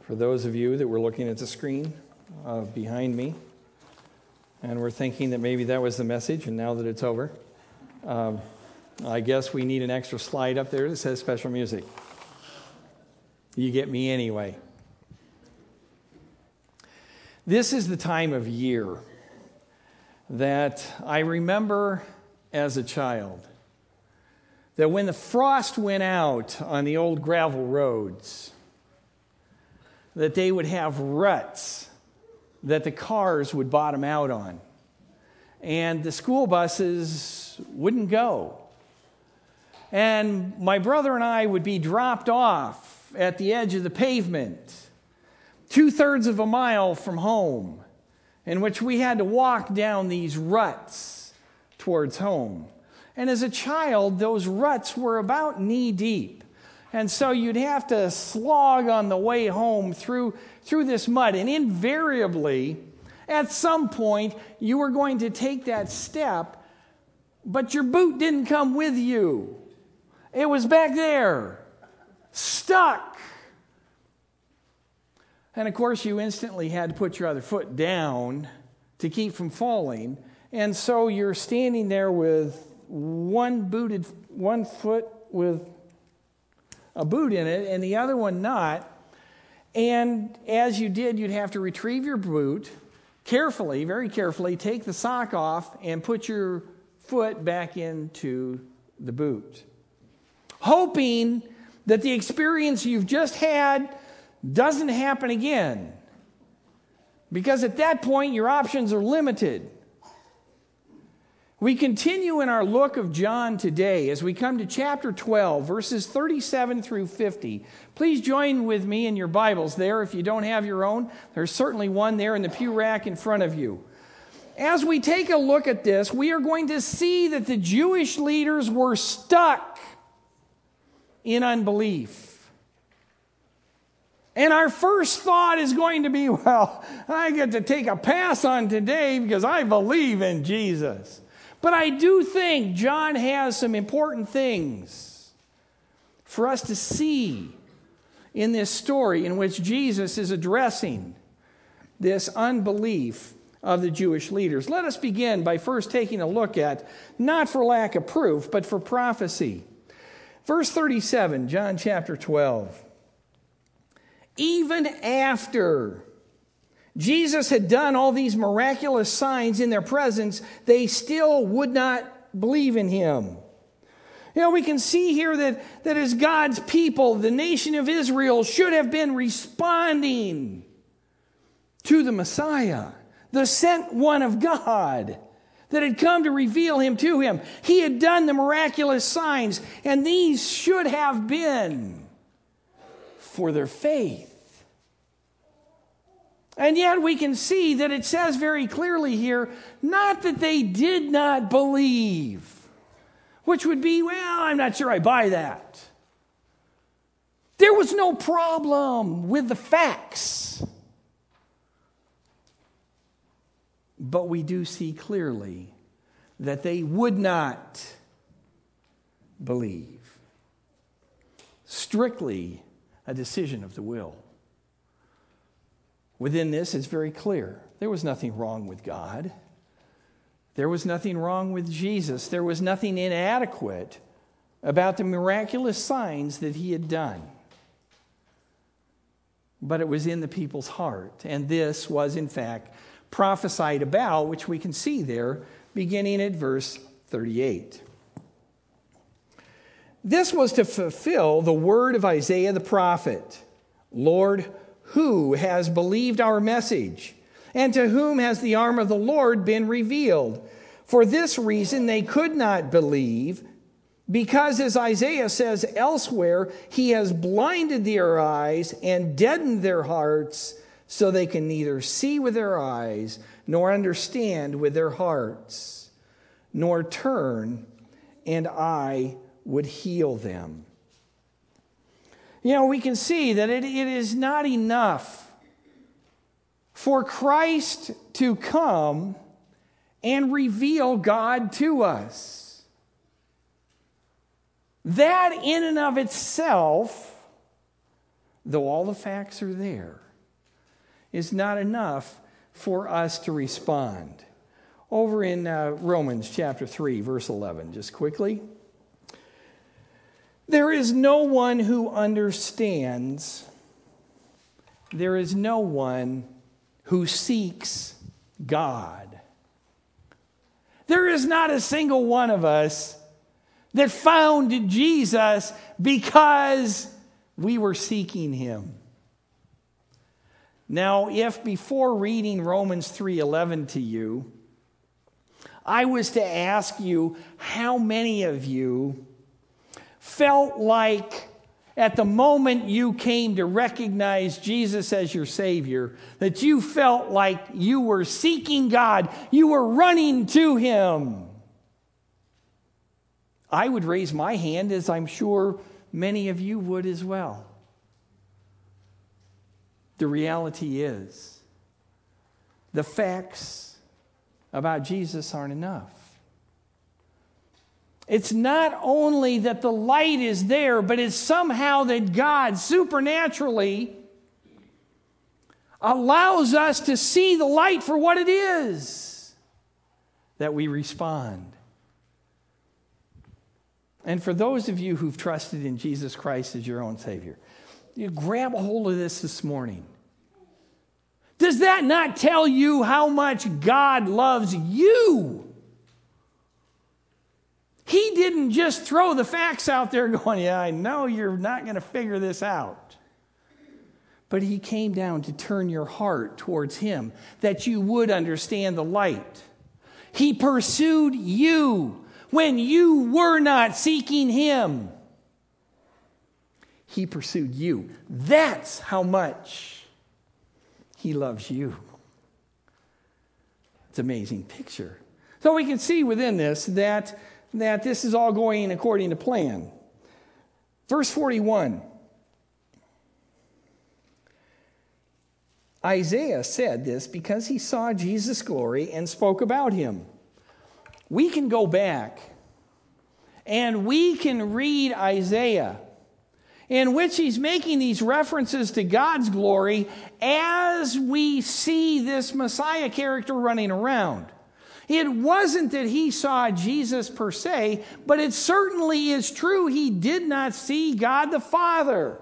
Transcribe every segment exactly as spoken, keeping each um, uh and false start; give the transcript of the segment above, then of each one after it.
for those of you that were looking at the screen uh, behind me and were thinking that maybe that was the message, and now that it's over, um, I guess we need an extra slide up there that says special music. You get me anyway. This is the time of year that I remember as a child, that when the frost went out on the old gravel roads, that they would have ruts that the cars would bottom out on. And the school buses wouldn't go. And my brother and I would be dropped off at the edge of the pavement, two-thirds of a mile from home, in which we had to walk down these ruts towards home. And as a child, those ruts were about knee-deep. And so you'd have to slog on the way home through, through this mud. And invariably, at some point, you were going to take that step, but your boot didn't come with you. It was back there, stuck. And of course, you instantly had to put your other foot down to keep from falling. And so you're standing there with one booted, one foot with a boot in it and the other one not. And as you did, you'd have to retrieve your boot carefully, very carefully, take the sock off and put your foot back into the boot, hoping that the experience you've just had doesn't happen again. Because at that point, your options are limited. We continue in our look of John today as we come to chapter twelve, verses thirty-seven through fifty. Please join with me in your Bibles there. If you don't have your own, there's certainly one there in the pew rack in front of you. As we take a look at this, we are going to see that the Jewish leaders were stuck in unbelief. And our first thought is going to be, well, I get to take a pass on today because I believe in Jesus. But I do think John has some important things for us to see in this story in which Jesus is addressing this unbelief of the Jewish leaders. Let us begin by first taking a look at, not for lack of proof, but for prophecy. Verse thirty-seven, John chapter twelve. Even after Jesus had done all these miraculous signs in their presence, they still would not believe in him. You know, we can see here that, that as God's people, the nation of Israel should have been responding to the Messiah, the sent one of God, that had come to reveal him to him. He had done the miraculous signs, and these should have been for their faith. And yet we can see that it says very clearly here, not that they did not believe, which would be, well, I'm not sure I buy that. There was no problem with the facts. But we do see clearly that they would not believe. Strictly a decision of the will. Within this, it's very clear. There was nothing wrong with God. There was nothing wrong with Jesus. There was nothing inadequate about the miraculous signs that he had done. But it was in the people's heart. And this was, in fact, prophesied about, which we can see there, beginning at verse thirty-eight. This was to fulfill the word of Isaiah the prophet. Lord, who has believed our message? And to whom has the arm of the Lord been revealed? For this reason they could not believe, because as Isaiah says elsewhere, he has blinded their eyes and deadened their hearts, so they can neither see with their eyes, nor understand with their hearts, nor turn, and I would heal them. You know, we can see that it, it is not enough for Christ to come and reveal God to us. That in and of itself though all the facts are there, is not enough for us to respond. Over in uh, Romans chapter three, verse eleven, just quickly. There is no one who understands. There is no one who seeks God. There is not a single one of us that found Jesus because we were seeking him. Now, if before reading Romans three eleven to you, I was to ask you how many of you felt like at the moment you came to recognize Jesus as your Savior, that you felt like you were seeking God, you were running to him, I would raise my hand, as I'm sure many of you would as well. The reality is, the facts about Jesus aren't enough. It's not only that the light is there, but it's somehow that God supernaturally allows us to see the light for what it is, that we respond. And for those of you who've trusted in Jesus Christ as your own Savior, you grab a hold of this this morning. Does that not tell you how much God loves you? He didn't just throw the facts out there going, yeah, I know you're not going to figure this out. But he came down to turn your heart towards him, that you would understand the light. He pursued you when you were not seeking him. He pursued you. That's how much he loves you. It's an amazing picture. So we can see within this that, that this is all going according to plan. Verse forty-one. Isaiah said this because he saw Jesus' glory and spoke about him. We can go back and we can read Isaiah, in which he's making these references to God's glory as we see this Messiah character running around. It wasn't that he saw Jesus per se, but it certainly is true he did not see God the Father.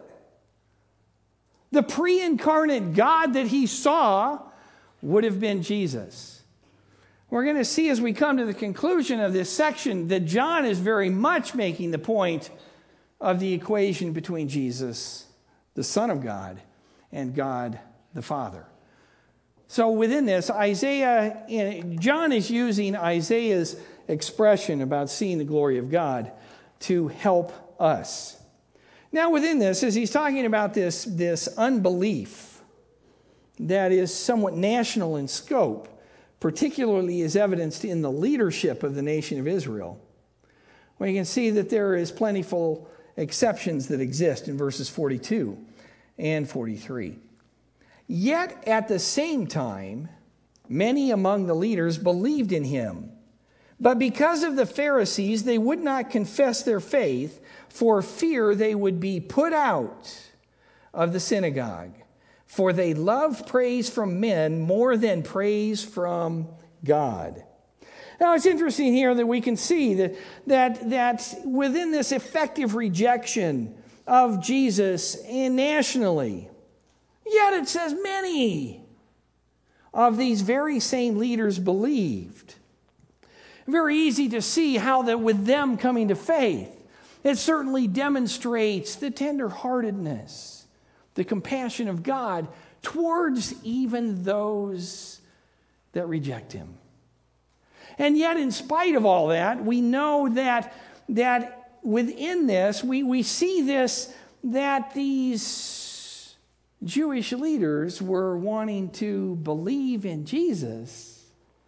The pre-incarnate God that he saw would have been Jesus. We're going to see as we come to the conclusion of this section that John is very much making the point of the equation between Jesus, the Son of God, and God the Father. So within this, Isaiah, John is using Isaiah's expression about seeing the glory of God to help us. Now within this, as he's talking about this, this unbelief that is somewhat national in scope, particularly is evidenced in the leadership of the nation of Israel, well, you can see that there is plentiful exceptions that exist in verses forty-two and forty-three. Yet at the same time, many among the leaders believed in him. But because of the Pharisees, they would not confess their faith for fear they would be put out of the synagogue. For they love praise from men more than praise from God. Now, it's interesting here that we can see that, that, that within this effective rejection of Jesus and nationally, yet it says many of these very same leaders believed. Very easy to see how that with them coming to faith, it certainly demonstrates the tenderheartedness, the compassion of God towards even those that reject him. And yet, in spite of all that, we know that, that within this, we, we see this, that these Jewish leaders were wanting to believe in Jesus,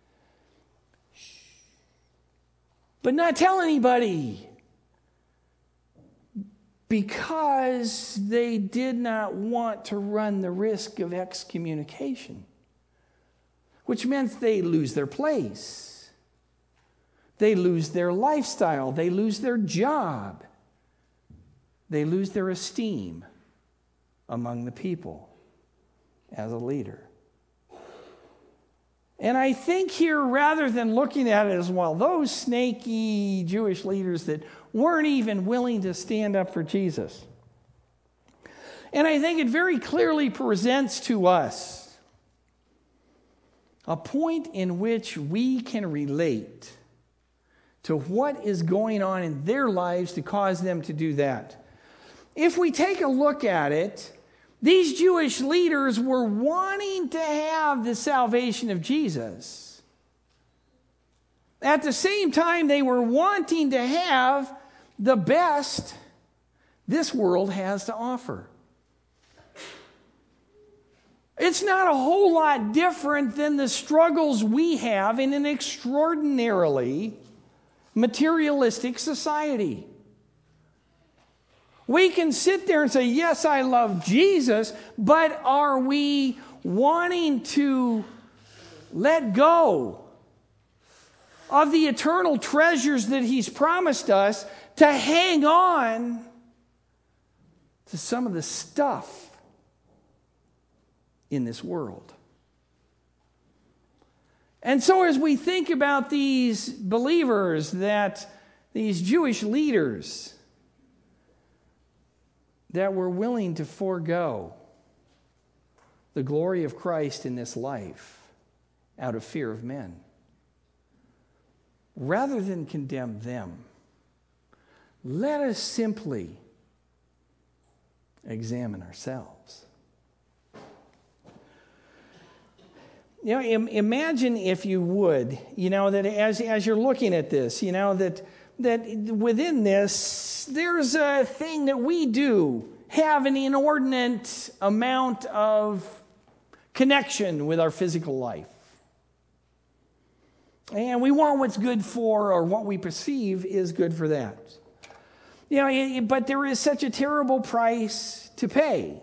but not tell anybody, because they did not want to run the risk of excommunication, which meant they lose their place. They lose their lifestyle. They lose their job. They lose their esteem. among the people as a leader. And I think here, rather than looking at it as, well, those snaky Jewish leaders that weren't even willing to stand up for Jesus. And I think it very clearly presents to us a point in which we can relate to what is going on in their lives to cause them to do that. If we take a look at it, these Jewish leaders were wanting to have the salvation of Jesus. At the same time, they were wanting to have the best this world has to offer. It's not a whole lot different than the struggles we have in an extraordinarily materialistic society. We can sit there and say, yes, I love Jesus, but are we wanting to let go of the eternal treasures that He's promised us to hang on to some of the stuff in this world? And so as we think about these believers, that these Jewish leaders that were willing to forego the glory of Christ in this life out of fear of men, rather than condemn them, let us simply examine ourselves. You know, im- imagine if you would, you know, that as, as you're looking at this, you know, that that within this, there's a thing that we do have an inordinate amount of connection with our physical life. And we want what's good for, or what we perceive is good for that. You know, but there is such a terrible price to pay.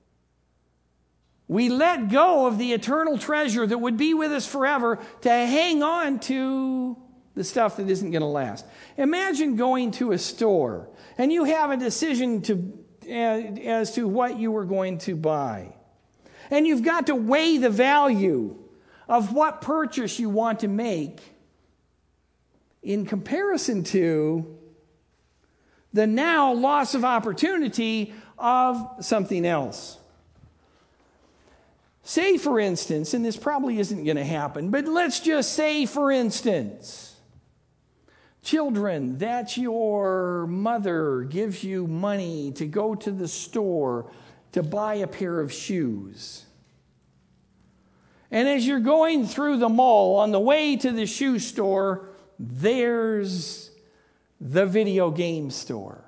We let go of the eternal treasure that would be with us forever to hang on to the stuff that isn't going to last. Imagine going to a store and you have a decision to as to what you were going to buy. And you've got to weigh the value of what purchase you want to make in comparison to the now loss of opportunity of something else. Say, for instance, and this probably isn't going to happen, but let's just say, for instance, children, that your mother gives you money to go to the store to buy a pair of shoes. And as you're going through the mall, on the way to the shoe store, there's the video game store.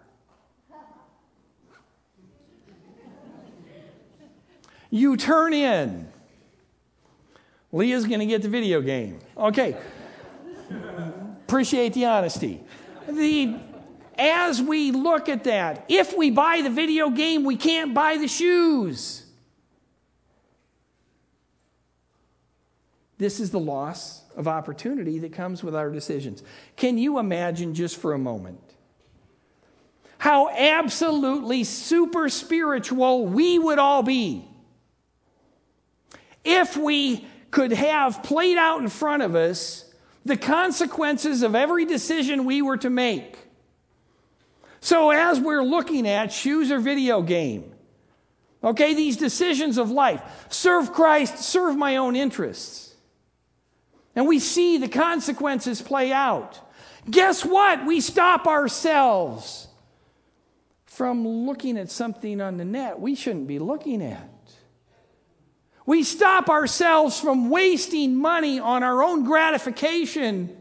You turn in. Leah's going to get the video game. Okay. Appreciate the honesty. The, as we look at that, if we buy the video game, we can't buy the shoes. This is the loss of opportunity that comes with our decisions. Can you imagine just for a moment how absolutely super spiritual we would all be if we could have played out in front of us the consequences of every decision we were to make? So as we're looking at shoes or video game, okay, these decisions of life, serve Christ, serve my own interests, and we see the consequences play out, guess what? We stop ourselves from looking at something on the net we shouldn't be looking at. We stop ourselves from wasting money on our own gratification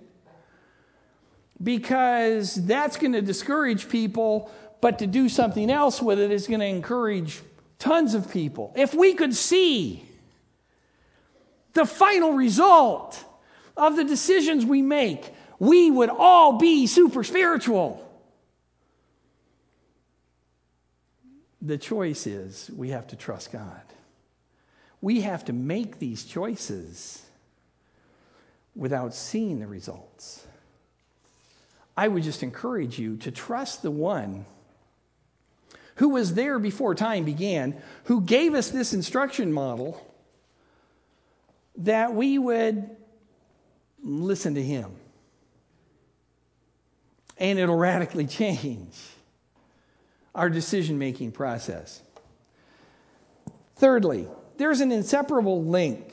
because that's going to discourage people, but to do something else with it is going to encourage tons of people. If we could see the final result of the decisions we make, we would all be super spiritual. The choice is we have to trust God. We have to make these choices without seeing the results. I would just encourage you to trust the one who was there before time began, who gave us this instruction model, that we would listen to him. And it'll radically change our decision-making process. Thirdly, there's an inseparable link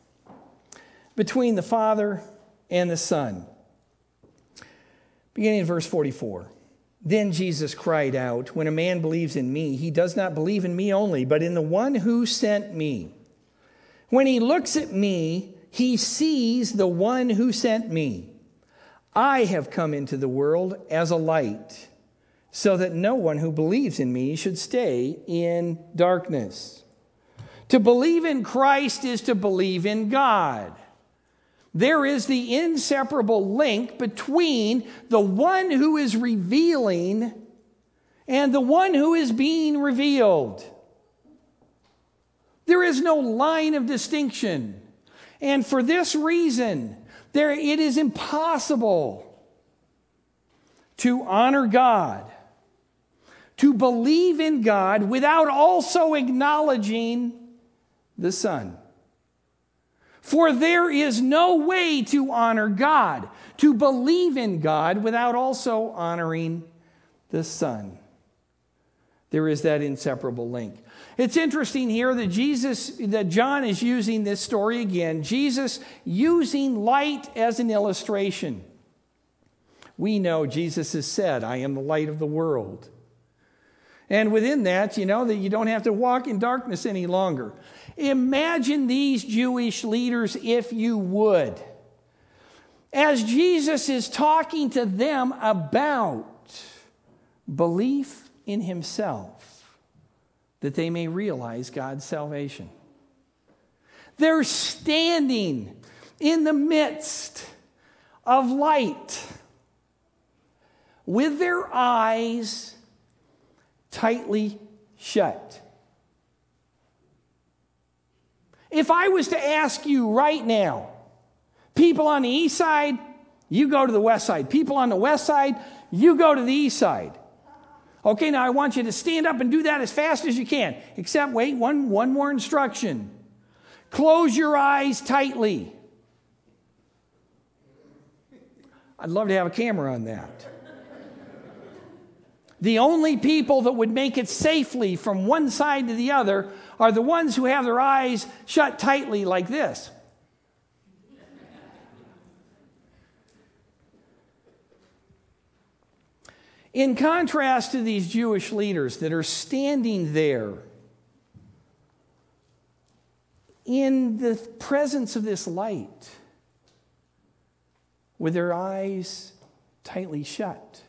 between the Father and the Son. Beginning in verse forty-four. Then Jesus cried out, "When a man believes in me, he does not believe in me only, but in the one who sent me. When he looks at me, he sees the one who sent me. I have come into the world as a light, so that no one who believes in me should stay in darkness." To believe in Christ is to believe in God. There is the inseparable link between the one who is revealing and the one who is being revealed. There is no line of distinction. And for this reason, there it is impossible to honor God, to believe in God without also acknowledging the Son. For there is no way to honor God, to believe in God without also honoring the Son. There is that inseparable link. It's interesting here that Jesus, that John is using this story again. Jesus using light as an illustration. We know Jesus has said, "I am the light of the world." And within that, you know that you don't have to walk in darkness any longer. Imagine these Jewish leaders, if you would, as Jesus is talking to them about belief in himself, that they may realize God's salvation. They're standing in the midst of light with their eyes tightly shut. If I was to ask you right now, people on the east side, you go to the west side. People on the west side, you go to the east side. Okay, now I want you to stand up and do that as fast as you can. Except, wait, one, one more instruction. Close your eyes tightly. I'd love to have a camera on that. The only people that would make it safely from one side to the other are the ones who have their eyes shut tightly like this. In contrast to these Jewish leaders that are standing there in the presence of this light with their eyes tightly shut.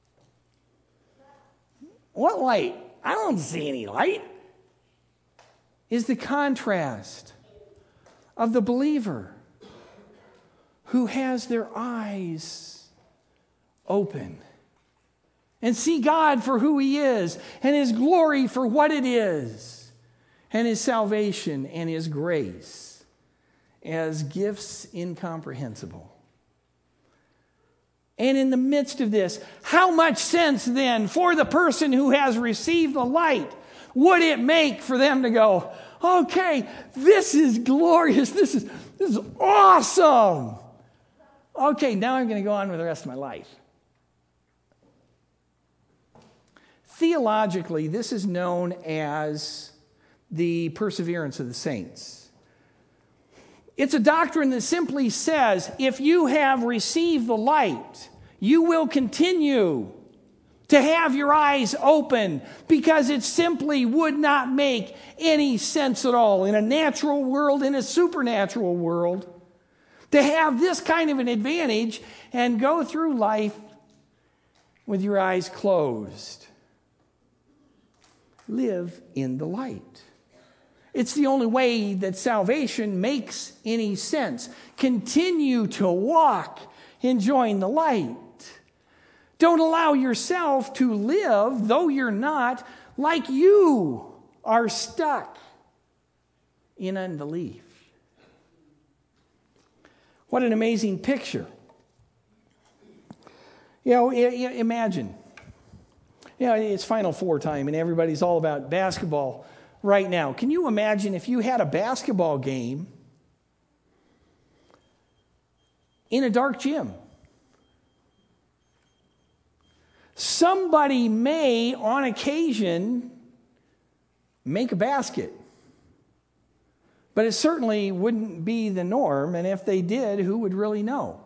What light? I don't see any light. Is the contrast of the believer who has their eyes open and see God for who he is, and his glory for what it is, and his salvation and his grace as gifts incomprehensible. And in the midst of this, how much sense then for the person who has received the light would it make for them to go, okay, this is glorious, this is, this is awesome. Okay, now I'm going to go on with the rest of my life. Theologically, this is known as the perseverance of the saints. It's a doctrine that simply says, if you have received the light, you will continue to have your eyes open, because it simply would not make any sense at all in a natural world, in a supernatural world, to have this kind of an advantage and go through life with your eyes closed. Live in the light. It's the only way that salvation makes any sense. Continue to walk enjoying the light. Don't allow yourself to live, though you're not, like you are stuck in unbelief. What an amazing picture. You know, imagine You know, it's Final Four time, and everybody's all about basketball right now. Can you imagine if you had a basketball game in a dark gym? Somebody may, on occasion, make a basket. But it certainly wouldn't be the norm, and if they did, who would really know?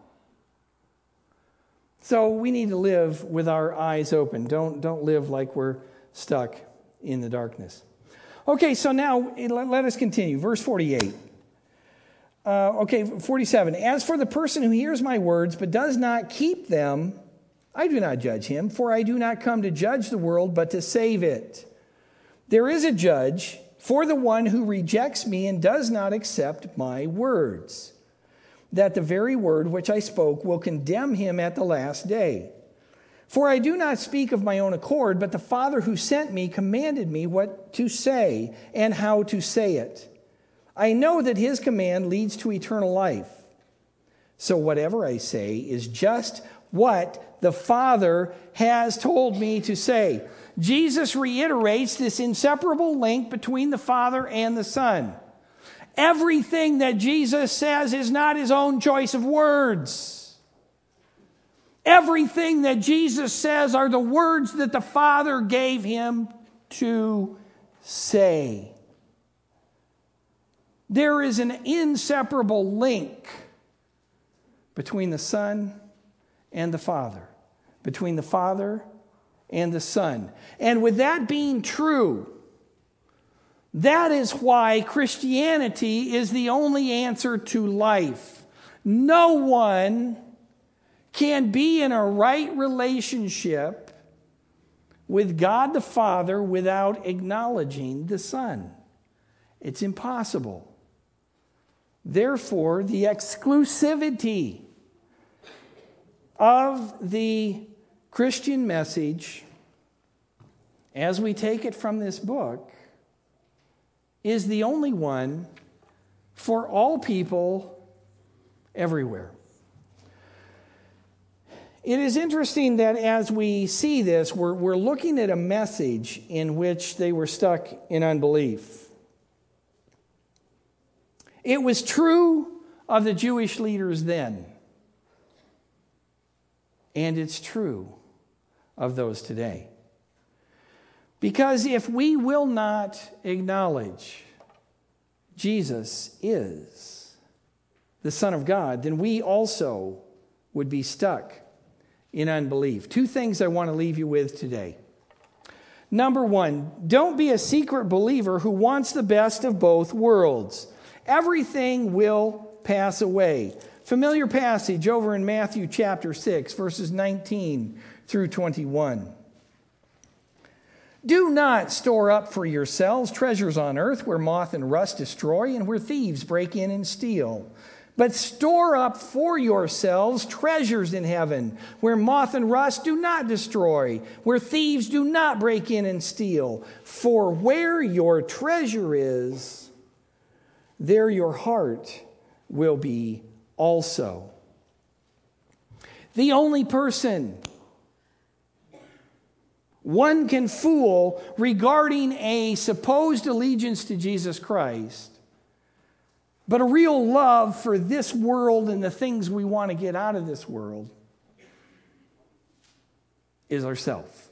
So we need to live with our eyes open. Don't, don't live like we're stuck in the darkness. Okay, so now let us continue. Verse forty-eight. Uh, okay, forty-seven. As for the person who hears my words but does not keep them, I do not judge him, for I do not come to judge the world, but to save it. There is a judge for the one who rejects me and does not accept my words, that the very word which I spoke will condemn him at the last day. For I do not speak of my own accord, but the Father who sent me commanded me what to say and how to say it. I know that his command leads to eternal life. So whatever I say is just what the Father has told me to say. Jesus reiterates this inseparable link between the Father and the Son. Everything that Jesus says is not his own choice of words. Everything that Jesus says are the words that the Father gave him to say. There is an inseparable link between the Son and the Father, between the Father and the Son. And with that being true, that is why Christianity is the only answer to life. No one can be in a right relationship with God the Father without acknowledging the Son. It's impossible. Therefore, the exclusivity of the Christian message, as we take it from this book, is the only one for all people everywhere. It is interesting that as we see this, we're, we're looking at a message in which they were stuck in unbelief. It was true of the Jewish leaders then, and it's true of those today. Because if we will not acknowledge Jesus is the Son of God, then we also would be stuck in unbelief. Two things I want to leave you with today. Number one, don't be a secret believer who wants the best of both worlds. Everything will pass away. Familiar passage over in Matthew chapter six, verses nineteen through twenty-one. Do not store up for yourselves treasures on earth where moth and rust destroy and where thieves break in and steal. But store up for yourselves treasures in heaven where moth and rust do not destroy, where thieves do not break in and steal. For where your treasure is, there your heart will be also. The only person one can fool regarding a supposed allegiance to Jesus Christ, but a real love for this world and the things we want to get out of this world, is ourselves.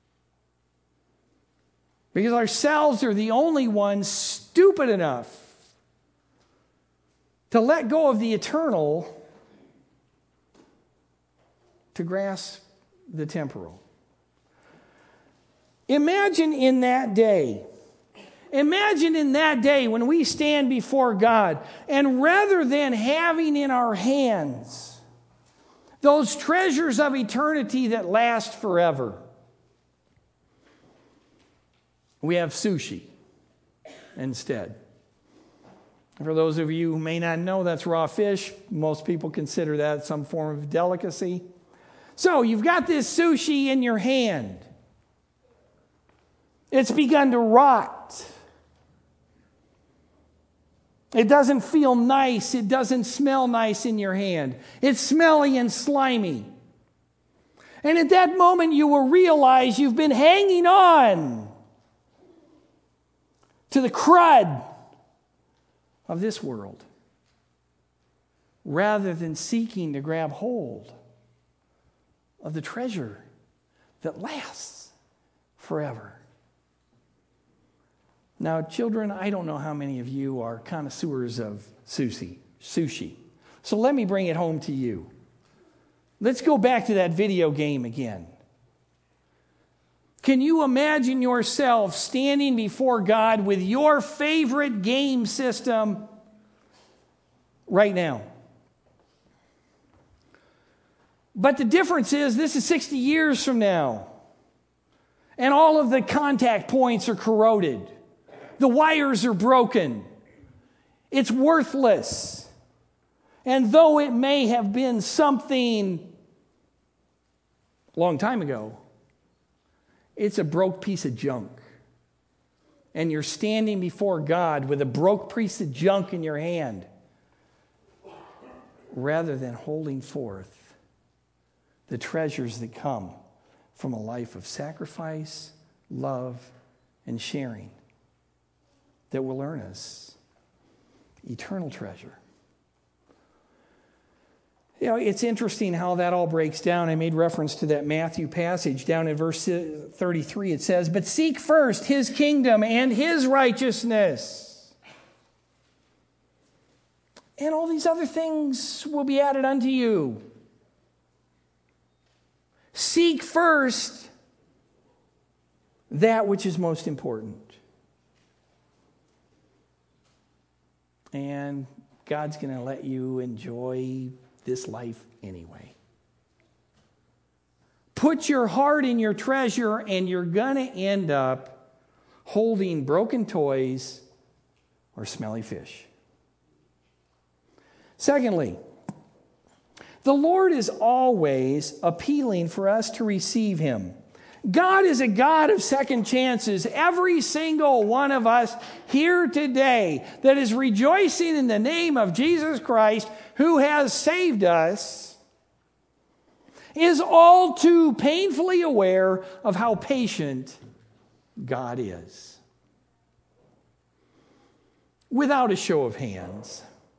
Because ourselves are the only ones stupid enough to let go of the eternal to grasp the temporal. Imagine in that day, imagine in that day when we stand before God, and rather than having in our hands those treasures of eternity that last forever, we have sushi instead. For those of you who may not know, that's raw fish. Most people consider that some form of delicacy. So you've got this sushi in your hand. It's begun to rot. It doesn't feel nice. It doesn't smell nice in your hand. It's smelly and slimy. And at that moment, you will realize you've been hanging on to the crud of this world rather than seeking to grab hold of the treasure that lasts forever. Now, children, I don't know how many of you are connoisseurs of sushi. Sushi. So let me bring it home to you. Let's go back to that video game again. Can you imagine yourself standing before God with your favorite game system right now? But the difference is this is sixty years from now. And all of the contact points are corroded. The wires are broken. It's worthless. And though it may have been something a long time ago, it's a broke piece of junk. And you're standing before God with a broke piece of junk in your hand rather than holding forth the treasures that come from a life of sacrifice, love, and sharing that will earn us eternal treasure. You know, it's interesting how that all breaks down. I made reference to that Matthew passage down in verse thirty-three. It says, "But seek first his kingdom and his righteousness, and all these other things will be added unto you." Seek first that which is most important. And God's going to let you enjoy this life anyway. Put your heart in your treasure, and you're going to end up holding broken toys or smelly fish. Secondly, the Lord is always appealing for us to receive him. God is a God of second chances. Every single one of us here today that is rejoicing in the name of Jesus Christ, who has saved us, is all too painfully aware of how patient God is. Without a show of hands,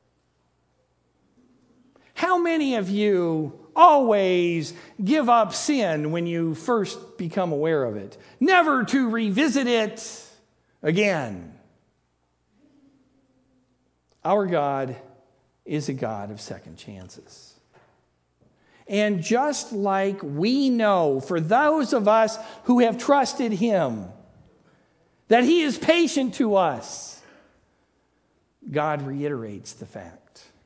how many of you always give up sin when you first become aware of it, never to revisit it again? Our God is a God of second chances. And just like we know, for those of us who have trusted him, that he is patient to us, God reiterates the fact.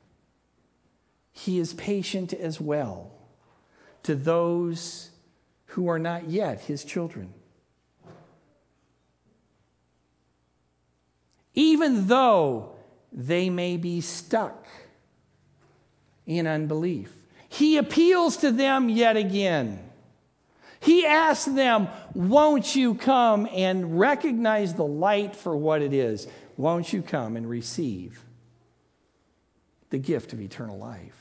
He is patient as well to those who are not yet his children. Even though they may be stuck in unbelief, he appeals to them yet again. He asks them, won't you come and recognize the light for what it is? Won't you come and receive the gift of eternal life?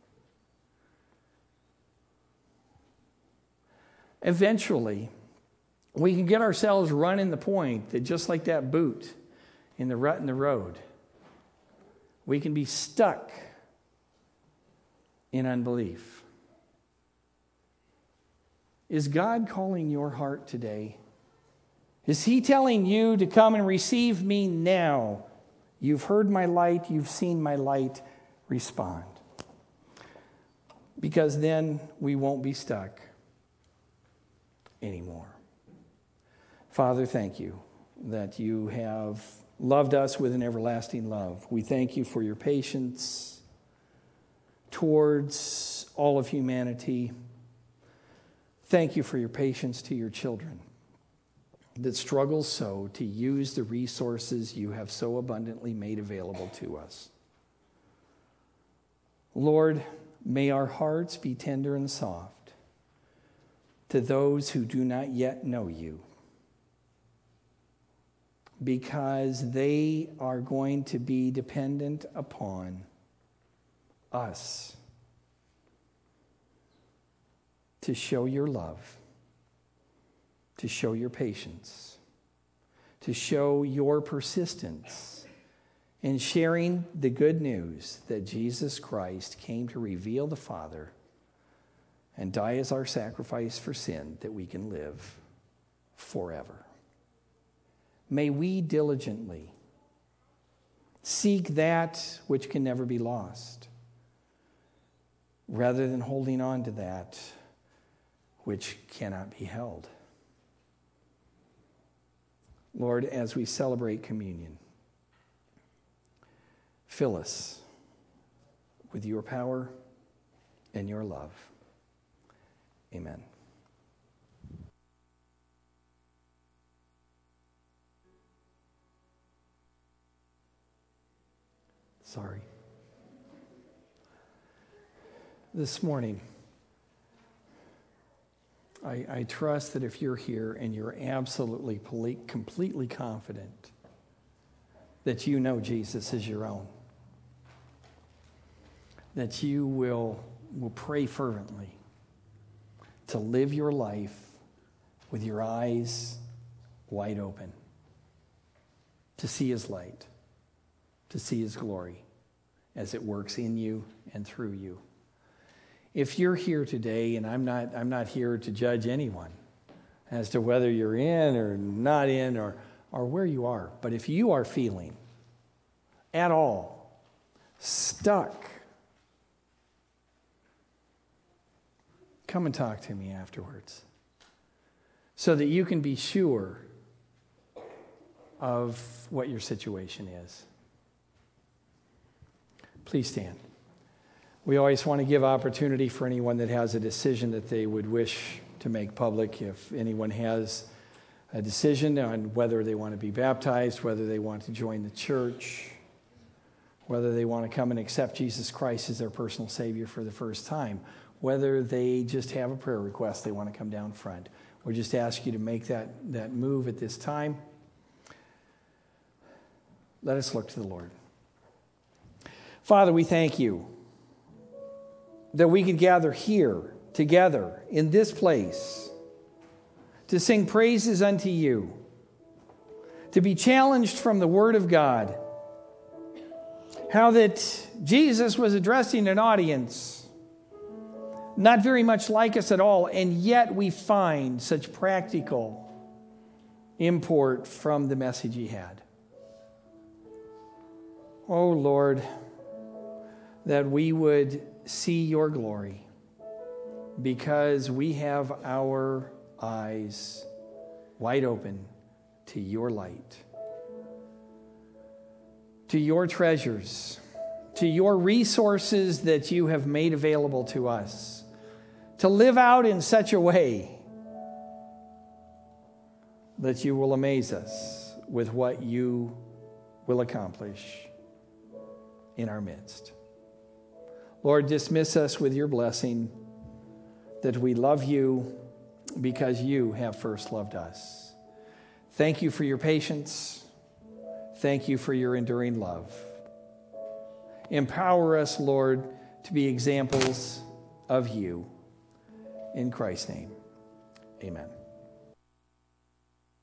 Eventually, we can get ourselves running the point that just like that boot in the rut in the road, we can be stuck in unbelief. Is God calling your heart today? Is he telling you to come and receive me now? You've heard my light, you've seen my light, respond. Because then we won't be stuck anymore. Father, thank you that you have loved us with an everlasting love. We thank you for your patience towards all of humanity. Thank you for your patience to your children that struggle so to use the resources you have so abundantly made available to us. Lord, may our hearts be tender and soft to those who do not yet know you, because they are going to be dependent upon us to show your love, to show your patience, to show your persistence in sharing the good news that Jesus Christ came to reveal the Father and die as our sacrifice for sin that we can live forever. May we diligently seek that which can never be lost, rather than holding on to that which cannot be held. Lord, as we celebrate communion, fill us with your power and your love. Amen. Sorry. This morning, I, I trust that if you're here and you're absolutely, completely confident that you know Jesus is your own, that you will, will pray fervently to live your life with your eyes wide open, to see his light, to see his glory as it works in you and through you. If you're here today, and I'm not, I'm not here to judge anyone as to whether you're in or not in or, or where you are, but if you are feeling at all stuck, come and talk to me afterwards so that you can be sure of what your situation is. Please stand. We always want to give opportunity for anyone that has a decision that they would wish to make public. If anyone has a decision on whether they want to be baptized, whether they want to join the church, whether they want to come and accept Jesus Christ as their personal Savior for the first time, whether they just have a prayer request they want to come down front, we just ask you to make that, that move at this time. Let us look to the Lord. Father, we thank you that we could gather here together in this place to sing praises unto you, to be challenged from the Word of God, how that Jesus was addressing an audience not very much like us at all, and yet we find such practical import from the message he had. Oh Lord, that we would see your glory because we have our eyes wide open to your light, to your treasures, to your resources that you have made available to us, to live out in such a way that you will amaze us with what you will accomplish in our midst. Lord, dismiss us with your blessing that we love you because you have first loved us. Thank you for your patience. Thank you for your enduring love. Empower us, Lord, to be examples of you. In Christ's name, amen.